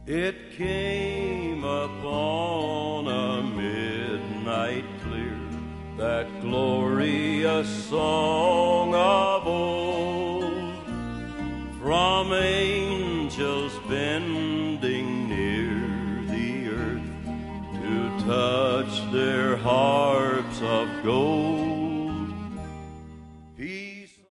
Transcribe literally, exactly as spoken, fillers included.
It came upon a midnight clear, that glorious song of old, from angels bending near the earth to touch their harps of gold.